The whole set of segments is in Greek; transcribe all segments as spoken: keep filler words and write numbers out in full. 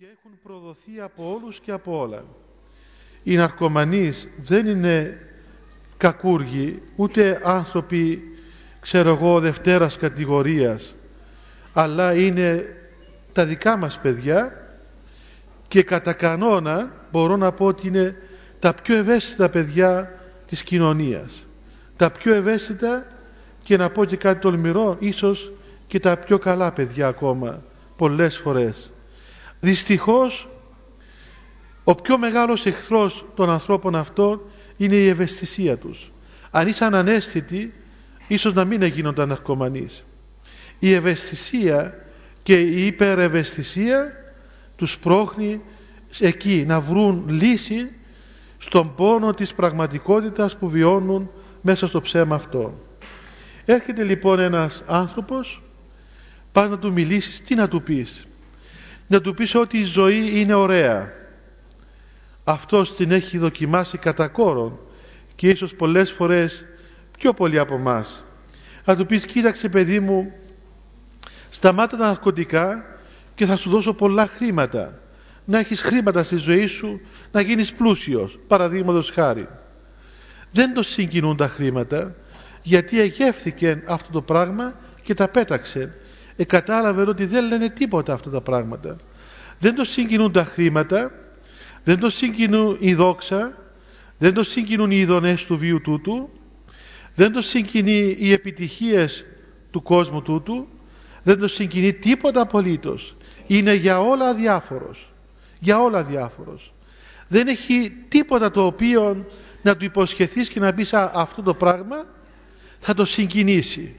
και έχουν προδοθεί από όλους και από όλα. Οι ναρκωμανείς δεν είναι κακούργοι, ούτε άνθρωποι, ξέρω εγώ, δευτέρας κατηγορίας, αλλά είναι τα δικά μας παιδιά και κατά κανόνα μπορώ να πω ότι είναι τα πιο ευαίσθητα παιδιά της κοινωνίας. Τα πιο ευαίσθητα και να πω και κάτι τολμηρό, ίσως και τα πιο καλά παιδιά ακόμα, πολλές φορές. Δυστυχώς, ο πιο μεγάλος εχθρός των ανθρώπων αυτών είναι η ευαισθησία τους. Αν ήσαν αναίσθητοι, ίσως να μην έγινονταν ναρκωμανείς. Η ευαισθησία και η υπερευαισθησία τους πρόχνει εκεί να βρουν λύση στον πόνο της πραγματικότητας που βιώνουν μέσα στο ψέμα αυτό. Έρχεται λοιπόν ένας άνθρωπος, πας να του μιλήσεις, τι να του πεις? Να του πεις ότι η ζωή είναι ωραία. Αυτός την έχει δοκιμάσει κατά κόρον και ίσως πολλές φορές πιο πολύ από μας. Να του πεις, κοίταξε παιδί μου, σταμάτα τα ναρκωτικά και θα σου δώσω πολλά χρήματα. Να έχεις χρήματα στη ζωή σου, να γίνεις πλούσιος, παραδείγματος χάρη. Δεν το συγκινούν τα χρήματα, γιατί εγεύθηκε αυτό το πράγμα και τα πέταξε. Ε, κατάλαβε ότι δεν λένε τίποτα αυτά τα πράγματα. Δεν το συγκινούν τα χρήματα, δεν το συγκινούν η δόξα, δεν το συγκινούν οι ειδονές του βίου τούτου, δεν το συγκινεί οι επιτυχίες του κόσμου τούτου, δεν το συγκινεί τίποτα απολύτως. Είναι για όλα αδιάφορος. Για όλα αδιάφορος. Δεν έχει τίποτα το οποίο να του υποσχεθείς και να πεις αυτό το πράγμα θα το συγκινήσει.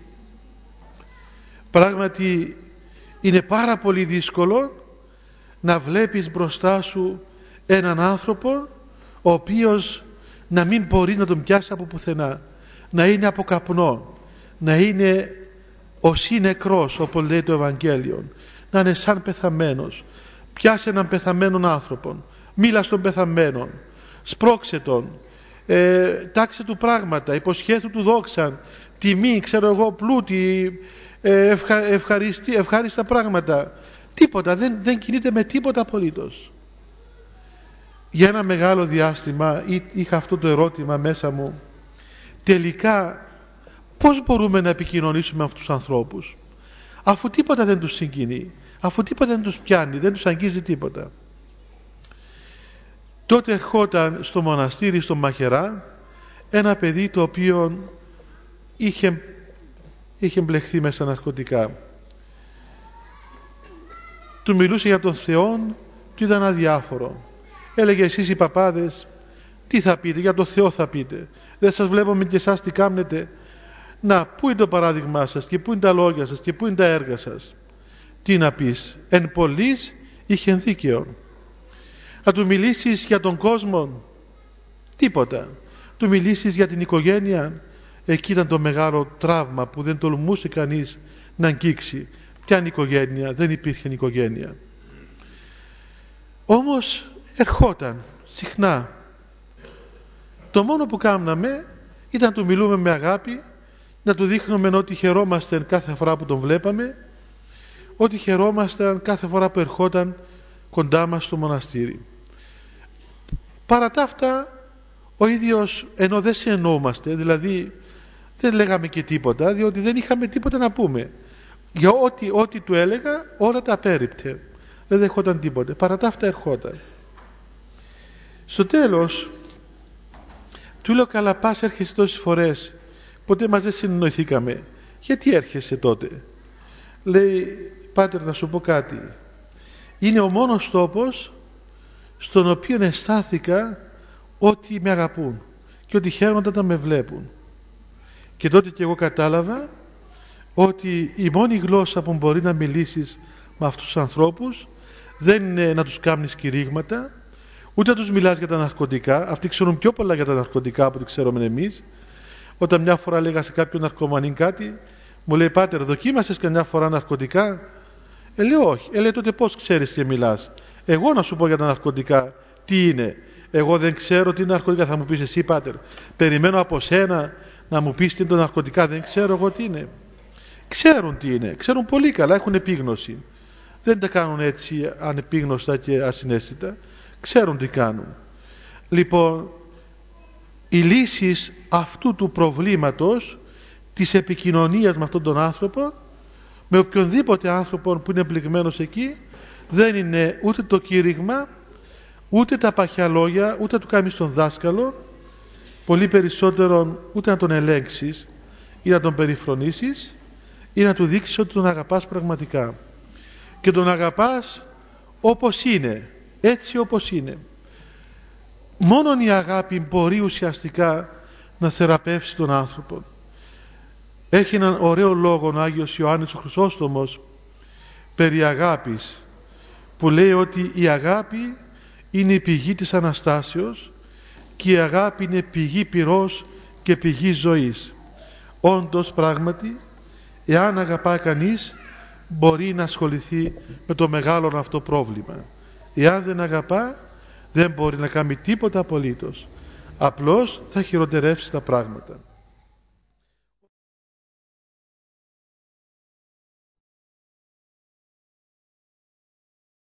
Πράγματι είναι πάρα πολύ δύσκολο να βλέπεις μπροστά σου έναν άνθρωπο ο οποίος να μην μπορεί να τον πιάσει από πουθενά, να είναι από καπνό, να είναι ως ή νεκρός, όπως λέει το Ευαγγέλιο, να είναι σαν πεθαμένος. Πιάσε έναν πεθαμένον άνθρωπον, μίλα στον πεθαμένον, σπρώξε τον, ε, τάξε του πράγματα, υποσχέθου του δόξαν, τιμή, ξέρω εγώ, πλούτη, ε, ευχα, ευχαριστή, ευχάριστα πράγματα. Τίποτα, δεν, δεν κινείται με τίποτα απολύτως. Για ένα μεγάλο διάστημα είχα αυτό το ερώτημα μέσα μου, τελικά πώς μπορούμε να επικοινωνήσουμε με αυτούς τους ανθρώπους, αφού τίποτα δεν τους συγκινεί, αφού τίποτα δεν τους πιάνει, δεν τους αγγίζει τίποτα. Τότε ερχόταν στο μοναστήρι στο Μαχερά ένα παιδί το οποίο είχε, είχε μπλεχθεί μέσα ναρκωτικά. Του μιλούσε για τον Θεό και ήταν αδιάφορο. Έλεγε, εσείς οι παπάδες τι θα πείτε, για τον Θεό θα πείτε, δεν σας βλέπουμε και εσάς τι κάνετε? Να, πού είναι το παράδειγμά σας και πού είναι τα λόγια σας και πού είναι τα έργα σας? Τι να πεις? Εν πολλοίς είχεν δίκαιο. Να του μιλήσεις για τον κόσμο? Τίποτα. Του μιλήσεις για την οικογένεια? Εκεί ήταν το μεγάλο τραύμα που δεν τολμούσε κανείς να αγγίξει. Ποια είναι η οικογένεια? Δεν υπήρχε οικογένεια. Όμως ερχόταν συχνά. Το μόνο που κάναμε ήταν να του μιλούμε με αγάπη, να του δείχνουμε ότι χαιρόμαστε κάθε φορά που τον βλέπαμε, ότι χαιρόμασταν κάθε φορά που ερχόταν κοντά μας στο μοναστήρι. Παρά τα αυτά, ο ίδιος, ενώ δεν συνεννοούμαστε, δηλαδή δεν λέγαμε και τίποτα, διότι δεν είχαμε τίποτα να πούμε. Για ό,τι, ό,τι του έλεγα, όλα τα απέρριπτε. Δεν δεχόταν τίποτα. Παρά τα αυτά ερχόταν. Στο τέλος, του λέω, καλά, πας, έρχεσαι τόσες φορές, ποτέ μας δεν συνεννοηθήκαμε. Γιατί έρχεσαι τότε? Λέει, πάτερ, να σου πω κάτι. Είναι ο μόνος τόπος στον οποίο αισθάθηκα ότι με αγαπούν και ότι χαίρονται όταν με βλέπουν. Και τότε και εγώ κατάλαβα ότι η μόνη γλώσσα που μπορεί να μιλήσεις με αυτούς τους ανθρώπους δεν είναι να τους κάνεις κηρύγματα, ούτε να τους μιλάς για τα ναρκωτικά. Αυτοί ξέρουν πιο πολλά για τα ναρκωτικά από ό,τι ξέρουμε εμείς. Όταν μια φορά λέγα σε κάποιον ναρκωμανή κάτι, μου λέει, πάτερ, δοκίμασες καμιά φορά ναρκωτικά? Ε, λέω όχι. Ε, λέει, τότε πώς ξέρεις και μιλάς? Εγώ να σου πω για τα ναρκωτικά τι είναι? Εγώ δεν ξέρω τι είναι ναρκωτικά. Θα μου πεις εσύ, πάτερ, περιμένω από σένα να μου πεις τι είναι το ναρκωτικά? Δεν ξέρω εγώ τι είναι. Ξέρουν τι είναι, ξέρουν πολύ καλά, έχουν επίγνωση. δεν τα κάνουν έτσι ανεπίγνωστα και ασυναίσθητα, ξέρουν τι κάνουν. Λοιπόν, οι λύσεις αυτού του προβλήματος της επικοινωνίας με αυτόν τον άνθρωπο, με οποιονδήποτε άνθρωπο που είναι εμπλεγμένος εκεί, δεν είναι ούτε το κήρυγμα, ούτε τα παχιά λόγια, ούτε να του κάνεις τον δάσκαλο, πολύ περισσότερο ούτε να τον ελέγξεις ή να τον περιφρονήσεις ή να του δείξεις ότι τον αγαπάς πραγματικά, και τον αγαπάς όπως είναι, έτσι όπως είναι. Μόνον η αγάπη μπορεί ουσιαστικά να θεραπεύσει τον άνθρωπο. Έχει έναν ωραίο λόγο ο Άγιος Ιωάννης ο Χρυσόστομος περί αγάπης, που λέει ότι η αγάπη είναι η πηγή της Αναστάσεως και η αγάπη είναι πηγή πυρός και πηγή ζωής. Όντως, πράγματι, εάν αγαπά κανείς, μπορεί να ασχοληθεί με το μεγάλο αυτό πρόβλημα. Εάν δεν αγαπά, δεν μπορεί να κάνει τίποτα απολύτως. Απλώς θα χειροτερεύσει τα πράγματα.